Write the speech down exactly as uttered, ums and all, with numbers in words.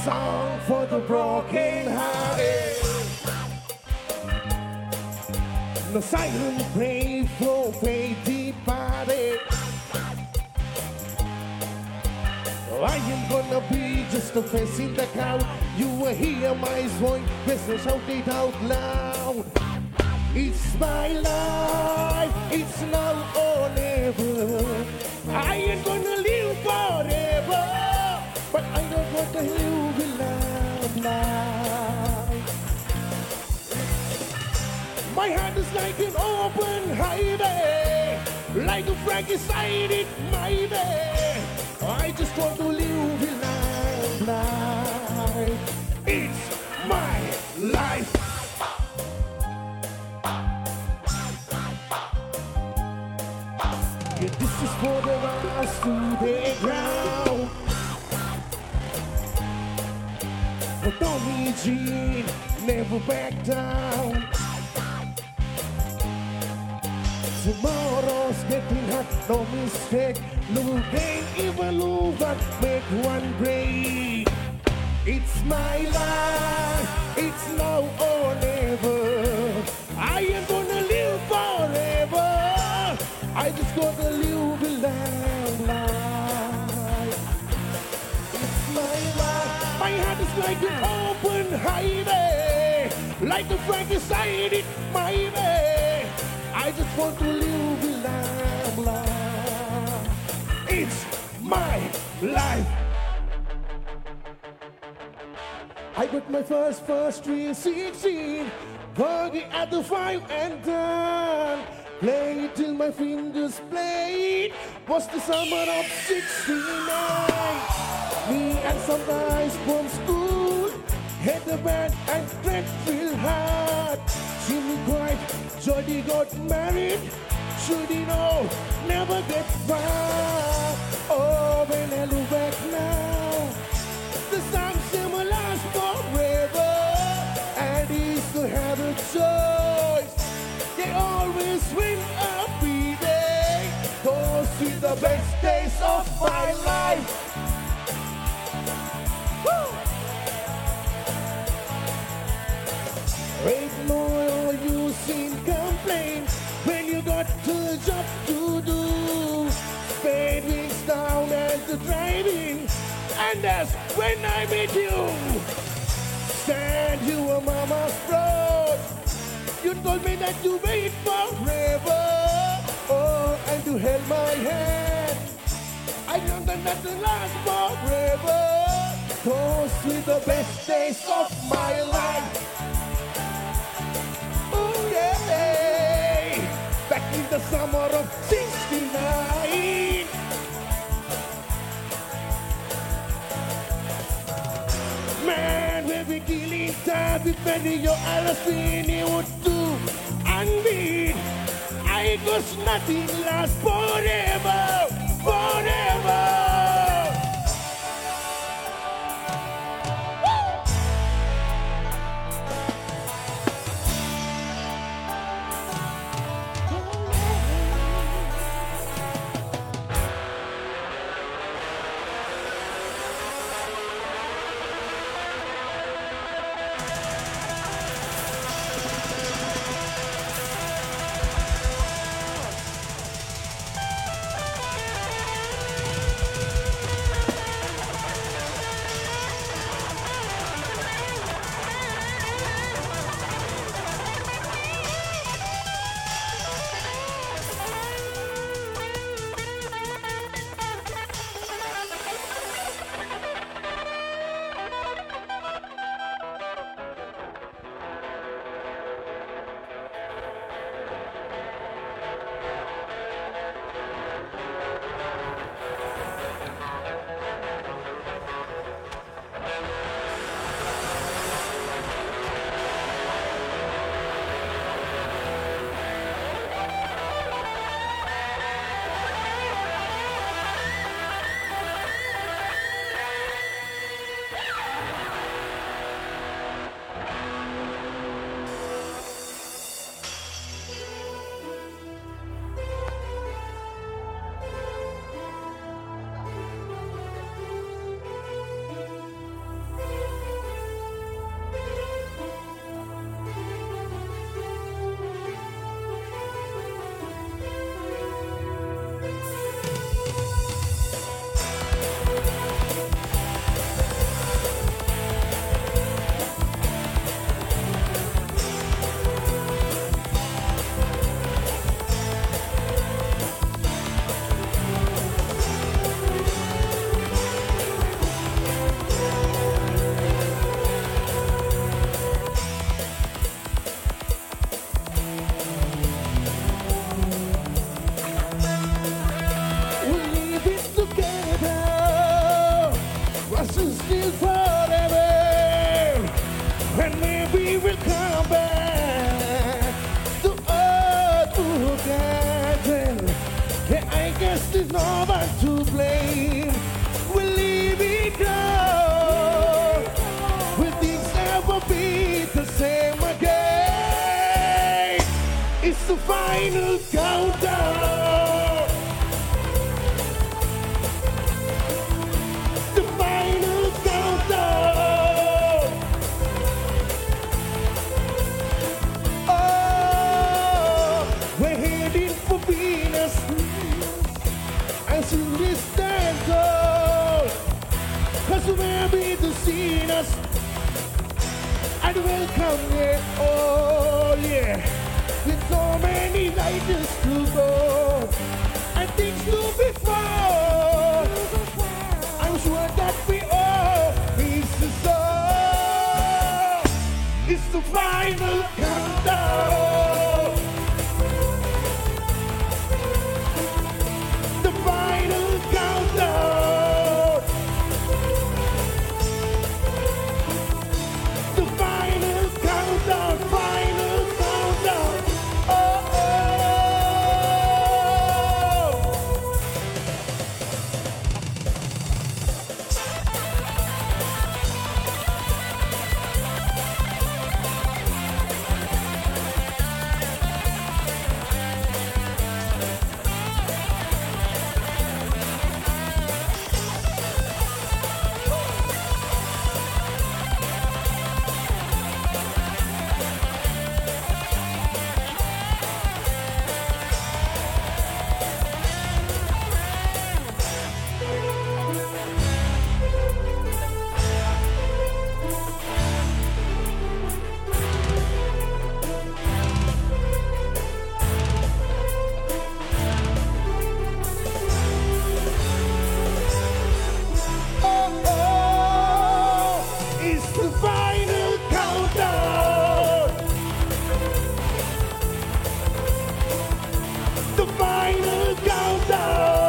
song for the broken hearted. The silent praise for faith departed. I am gonna be just a face in the crowd. You will hear my voice, listen, shout it out loud. It's my life, it's now or never. I ain't gonna live forever, but I don't want to live a long life. My heart is like an open highway, like a Frankenstein my way. I just want to live a long life. It's my life. Yeah, this is for the rise to the ground. For Tommy Jean, never back down. Tomorrow's getting hot, no mistake. No gain, even lose that, make one break. It's my life, it's now or never. I am gonna live forever. I just gotta live a long life. It's my life. My heart is like an open highway, like a Frankenstein in my way. I just want to live a long life. It's my life. I got my first, first three sixteen, working at the five and done. Playing it till my fingers played. Was the summer of sixty-nine. Me and some guys from school had the band and drank real hard. Jimmy cried, Jody got married. Should he know, never get far. Oh, when I look back now, the song still last forever. And he still had a choice. They always win every day. Those with the best days of my life. Woo! Ain't no use in complain when you got a job to do. Spade wings down and the driving, and that's when I meet you. Stand you a mama's road. You told me that you wait forever. Oh, and you held my hand. I know that nothing lasts forever. Those were the best days of my life. Oh yeah, back in the summer of sixty-nine. Man, we'll be killing time defending your Alasini would do. And me, I guess nothing lasts forever, forever. there's no one to blame. We'll leave it go. Will things ever be the same again? It's the final countdown. The final countdown. Oh, we're heading for Venus. And soon this stand goal. Cause we'll be the sinners. And welcome it, oh yeah. With so many riders to go and things to be found. I'm sure that we all miss the soul. It's the final countdown. The final countdown. The final countdown. Final countdown. Oh, oh. The final countdown.